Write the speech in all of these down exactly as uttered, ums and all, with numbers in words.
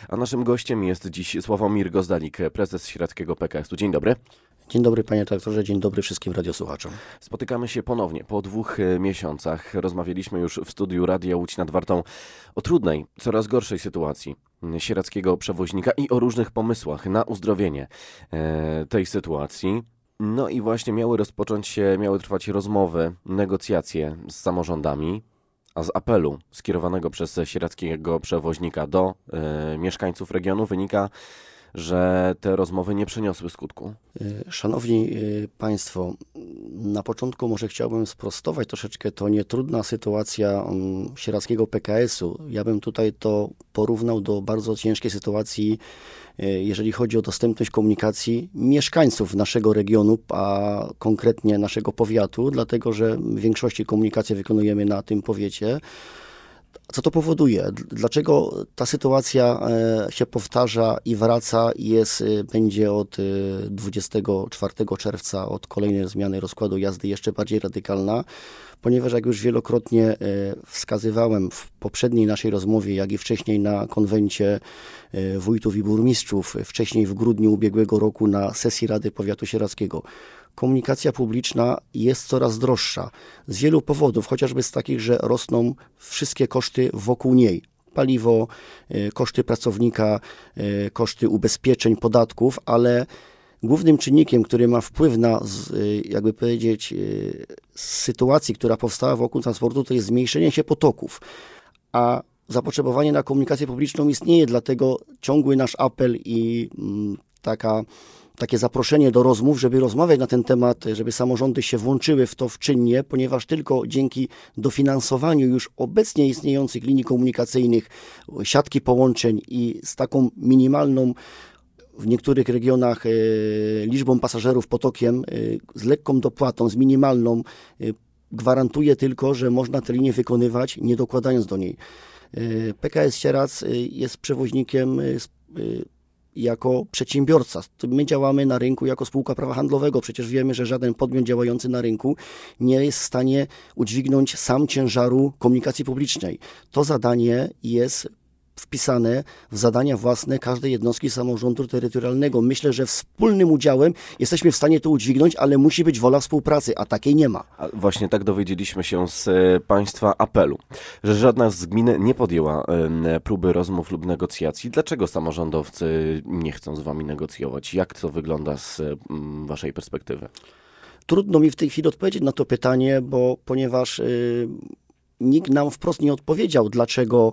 A naszym gościem jest dziś Sławomir Gozdalik, prezes Sieradzkiego P K S u. Dzień dobry. Dzień dobry panie redaktorze, dzień dobry wszystkim radiosłuchaczom. Spotykamy się ponownie po dwóch miesiącach. Rozmawialiśmy już w studiu Radia Łódź nad Wartą o trudnej, coraz gorszej sytuacji sieradzkiego przewoźnika i o różnych pomysłach na uzdrowienie e, tej sytuacji. No i właśnie miały rozpocząć się, miały trwać rozmowy, negocjacje z samorządami, a z apelu skierowanego przez sieradzkiego przewoźnika do e, mieszkańców regionu wynika, że te rozmowy nie przyniosły skutku. Szanowni Państwo, na początku może chciałbym sprostować troszeczkę, to nie trudna sytuacja sieradzkiego P K S u. Ja bym tutaj to porównał do bardzo ciężkiej sytuacji, jeżeli chodzi o dostępność komunikacji mieszkańców naszego regionu, a konkretnie naszego powiatu, dlatego że w większości komunikację wykonujemy na tym powiecie. Co to powoduje? Dlaczego ta sytuacja się powtarza i wraca i jest, będzie od dwudziestego czwartego czerwca, od kolejnej zmiany rozkładu jazdy jeszcze bardziej radykalna? Ponieważ jak już wielokrotnie wskazywałem w poprzedniej naszej rozmowie, jak i wcześniej na konwencie wójtów i burmistrzów, wcześniej w grudniu ubiegłego roku na sesji Rady Powiatu Sieradzkiego, komunikacja publiczna jest coraz droższa z wielu powodów, chociażby z takich, że rosną wszystkie koszty wokół niej. Paliwo, koszty pracownika, koszty ubezpieczeń, podatków, ale głównym czynnikiem, który ma wpływ na, jakby powiedzieć, sytuację, która powstała wokół transportu, to jest zmniejszenie się potoków. A zapotrzebowanie na komunikację publiczną istnieje, dlatego ciągły nasz apel i taka takie zaproszenie do rozmów, żeby rozmawiać na ten temat, żeby samorządy się włączyły w to w czynnie, ponieważ tylko dzięki dofinansowaniu już obecnie istniejących linii komunikacyjnych, siatki połączeń i z taką minimalną w niektórych regionach e, liczbą pasażerów, potokiem, e, z lekką dopłatą, z minimalną, e, gwarantuje tylko, że można tę linię wykonywać, nie dokładając do niej. E, P K S Sieradz e, jest przewoźnikiem e, jako przedsiębiorca. My działamy na rynku jako spółka prawa handlowego. Przecież wiemy, że żaden podmiot działający na rynku nie jest w stanie udźwignąć sam ciężaru komunikacji publicznej. To zadanie jest wpisane w zadania własne każdej jednostki samorządu terytorialnego. Myślę, że wspólnym udziałem jesteśmy w stanie to udźwignąć, ale musi być wola współpracy, a takiej nie ma. A właśnie tak dowiedzieliśmy się z Państwa apelu, że żadna z gmin nie podjęła próby rozmów lub negocjacji. Dlaczego samorządowcy nie chcą z Wami negocjować? Jak to wygląda z Waszej perspektywy? Trudno mi w tej chwili odpowiedzieć na to pytanie, bo ponieważ Yy, nikt nam wprost nie odpowiedział, dlaczego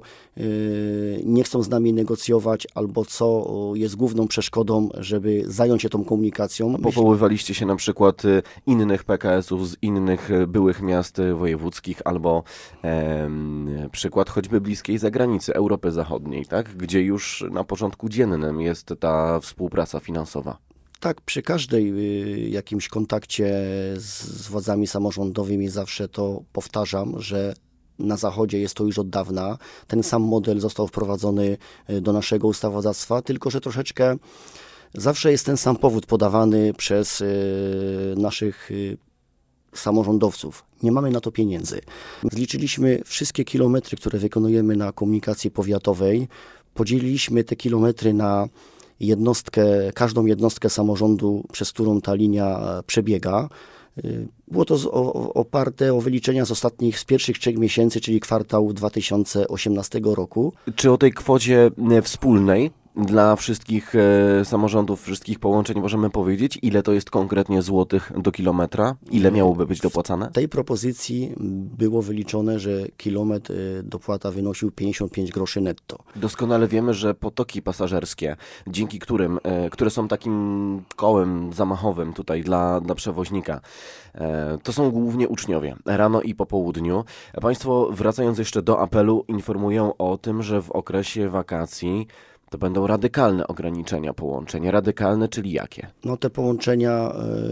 y, nie chcą z nami negocjować, albo co jest główną przeszkodą, żeby zająć się tą komunikacją. A powoływaliście się na przykład innych P K S ów z innych byłych miast wojewódzkich, albo e, przykład choćby bliskiej zagranicy, Europy Zachodniej, tak? Gdzie już na porządku dziennym jest ta współpraca finansowa. Tak, przy każdej y, jakimś kontakcie z, z władzami samorządowymi zawsze to powtarzam, że na Zachodzie jest to już od dawna. Ten sam model został wprowadzony do naszego ustawodawstwa, tylko że troszeczkę zawsze jest ten sam powód podawany przez y, naszych y, samorządowców. Nie mamy na to pieniędzy. Zliczyliśmy wszystkie kilometry, które wykonujemy na komunikacji powiatowej. Podzieliliśmy te kilometry na jednostkę, każdą jednostkę samorządu, przez którą ta linia przebiega. Było to z, o, oparte o wyliczenia z ostatnich, z pierwszych trzech miesięcy, czyli kwartał dwa tysiące osiemnastego roku. Czy o tej kwocie wspólnej dla wszystkich e, samorządów, wszystkich połączeń możemy powiedzieć, ile to jest konkretnie złotych do kilometra? Ile miałoby być dopłacane? W tej propozycji było wyliczone, że kilometr dopłata wynosił pięćdziesiąt pięć groszy netto. Doskonale wiemy, że potoki pasażerskie, dzięki którym, e, które są takim kołem zamachowym tutaj dla, dla przewoźnika, e, to są głównie uczniowie, rano i po południu. Państwo, wracając jeszcze do apelu, informują o tym, że w okresie wakacji to będą radykalne ograniczenia połączeń. Radykalne, czyli jakie? No te połączenia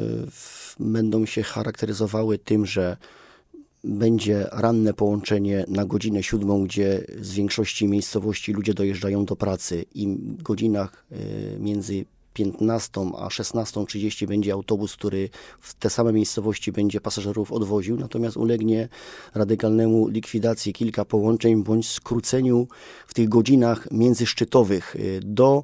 y, będą się charakteryzowały tym, że będzie ranne połączenie na godzinę siódmą, gdzie z większości miejscowości ludzie dojeżdżają do pracy i w godzinach y, między piętnastą a szesnastą trzydzieści będzie autobus, który w te same miejscowości będzie pasażerów odwoził, natomiast ulegnie radykalnemu likwidacji kilka połączeń bądź skróceniu w tych godzinach międzyszczytowych do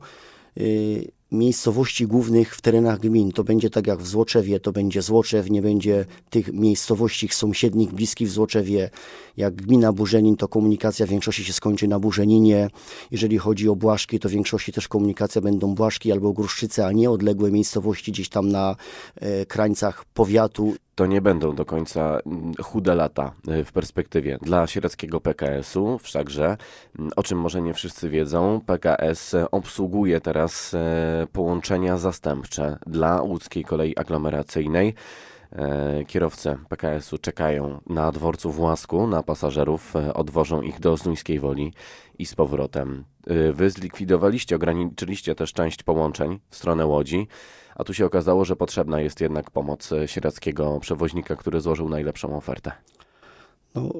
y, miejscowości głównych w terenach gmin. To będzie tak jak w Złoczewie, to będzie Złoczew, nie będzie tych miejscowości sąsiednich, bliskich w Złoczewie. Jak gmina Burzenin, to komunikacja w większości się skończy na Burzeninie. Jeżeli chodzi o Błaszki, to w większości też komunikacja będą Błaszki albo Gruszczyce, a nie odległe miejscowości gdzieś tam na e, krańcach powiatu. To nie będą do końca chude lata w perspektywie dla sieradzkiego P K S-u, wszakże, o czym może nie wszyscy wiedzą, P K S obsługuje teraz połączenia zastępcze dla łódzkiej kolei aglomeracyjnej. Kierowcy P K S-u czekają na dworcu w Łasku, na pasażerów, odwożą ich do Zduńskiej Woli i z powrotem. Wy zlikwidowaliście, ograniczyliście też część połączeń w stronę Łodzi, a tu się okazało, że potrzebna jest jednak pomoc sieradzkiego przewoźnika, który złożył najlepszą ofertę. No,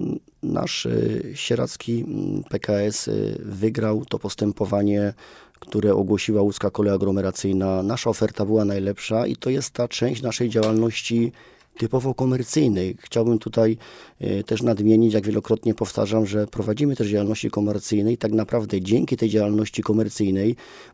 nasz y, sieradzki P K S y, wygrał to postępowanie, które ogłosiła Łódzka Kolej Aglomeracyjna. Nasza oferta była najlepsza i to jest ta część naszej działalności typowo komercyjnej. Chciałbym tutaj y, też nadmienić, jak wielokrotnie powtarzam, że prowadzimy też działalności komercyjnej i tak naprawdę dzięki tej działalności komercyjnej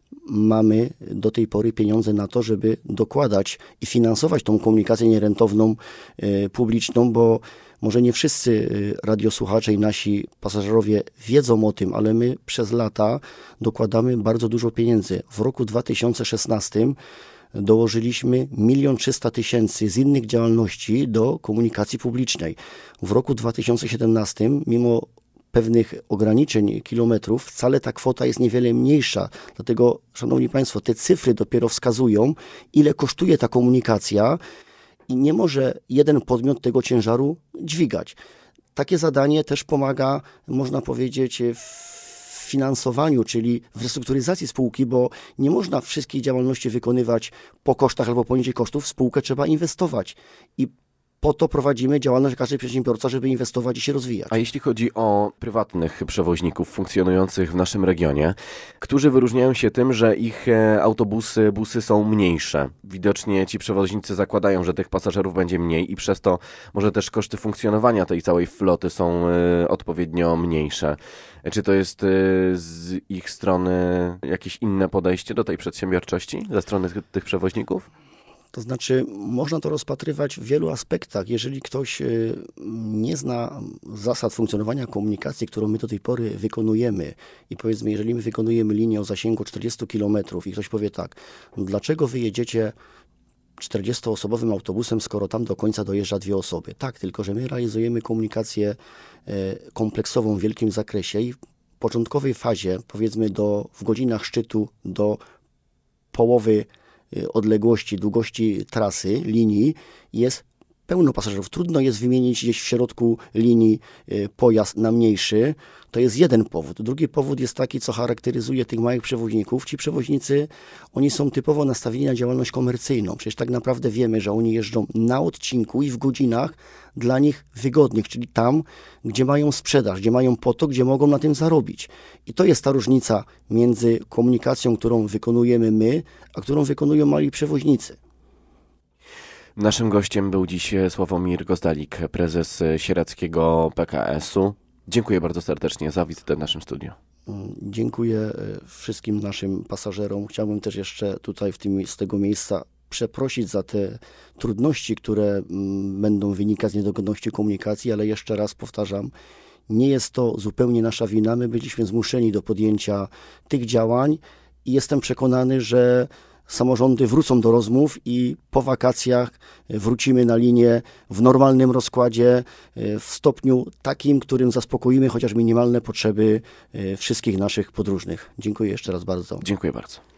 mamy do tej pory pieniądze na to, żeby dokładać i finansować tą komunikację nierentowną y, publiczną, bo może nie wszyscy y, radiosłuchacze i nasi pasażerowie wiedzą o tym, ale my przez lata dokładamy bardzo dużo pieniędzy. W roku dwa tysiące szesnastym dołożyliśmy milion trzysta tysięcy z innych działalności do komunikacji publicznej. W roku dwa tysiące siedemnastym, mimo pewnych ograniczeń kilometrów, wcale ta kwota jest niewiele mniejsza. Dlatego, szanowni państwo, te cyfry dopiero wskazują, ile kosztuje ta komunikacja i nie może jeden podmiot tego ciężaru dźwigać. Takie zadanie też pomaga, można powiedzieć, w finansowaniu, czyli w restrukturyzacji spółki, bo nie można wszystkich działalności wykonywać po kosztach albo poniżej kosztów. W spółkę trzeba inwestować i po to prowadzimy działalność każdy przedsiębiorca, żeby inwestować i się rozwijać. A jeśli chodzi o prywatnych przewoźników funkcjonujących w naszym regionie, którzy wyróżniają się tym, że ich autobusy, busy są mniejsze. Widocznie ci przewoźnicy zakładają, że tych pasażerów będzie mniej i przez to może też koszty funkcjonowania tej całej floty są y, odpowiednio mniejsze. Czy to jest y, z ich strony jakieś inne podejście do tej przedsiębiorczości ze strony tych, tych przewoźników? To znaczy, można to rozpatrywać w wielu aspektach. Jeżeli ktoś nie zna zasad funkcjonowania komunikacji, którą my do tej pory wykonujemy i powiedzmy, jeżeli my wykonujemy linię o zasięgu czterdziestu kilometrów i ktoś powie tak, dlaczego wy jedziecie czterdziestoosobowym autobusem, skoro tam do końca dojeżdża dwie osoby? Tak, tylko że my realizujemy komunikację kompleksową w wielkim zakresie i w początkowej fazie, powiedzmy do, w godzinach szczytu do połowy odległości, długości trasy, linii jest pełno pasażerów. Trudno jest wymienić gdzieś w środku linii pojazd na mniejszy. To jest jeden powód. Drugi powód jest taki, co charakteryzuje tych małych przewoźników. Ci przewoźnicy, oni są typowo nastawieni na działalność komercyjną. Przecież tak naprawdę wiemy, że oni jeżdżą na odcinku i w godzinach dla nich wygodnych, czyli tam, gdzie mają sprzedaż, gdzie mają potok, gdzie mogą na tym zarobić. I to jest ta różnica między komunikacją, którą wykonujemy my, a którą wykonują mali przewoźnicy. Naszym gościem był dziś Sławomir Gozdalik, prezes sieradzkiego P K S-u. Dziękuję bardzo serdecznie za wizytę w naszym studiu. Dziękuję wszystkim naszym pasażerom. Chciałbym też jeszcze tutaj w tym, z tego miejsca przeprosić za te trudności, które będą wynikać z niedogodności komunikacji, ale jeszcze raz powtarzam, nie jest to zupełnie nasza wina. My byliśmy zmuszeni do podjęcia tych działań i jestem przekonany, że samorządy wrócą do rozmów i po wakacjach wrócimy na linię w normalnym rozkładzie, w stopniu takim, którym zaspokoimy chociaż minimalne potrzeby wszystkich naszych podróżnych. Dziękuję jeszcze raz bardzo. Dziękuję bardzo.